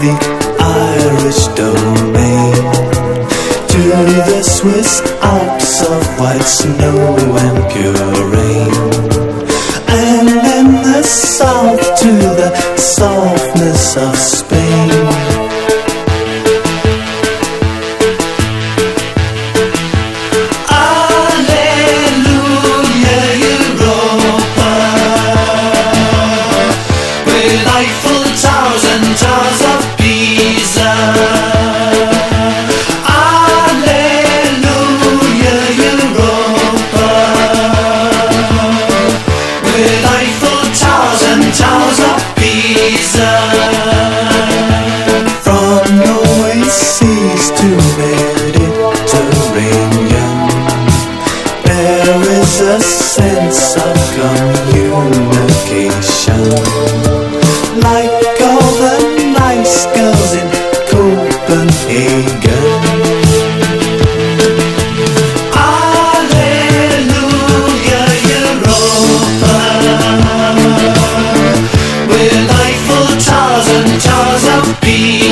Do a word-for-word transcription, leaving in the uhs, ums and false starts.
the Irish domain, to the Swiss Alps of white snow and pure rain, and in the south to the softness of Spain. Alleluia, Europa, with Eiffel Towers and towers of Pisa. Alleluia, Europa, with Eiffel Towers and towers of Pisa. From oases to Mediterranean, there is a sense of communication, like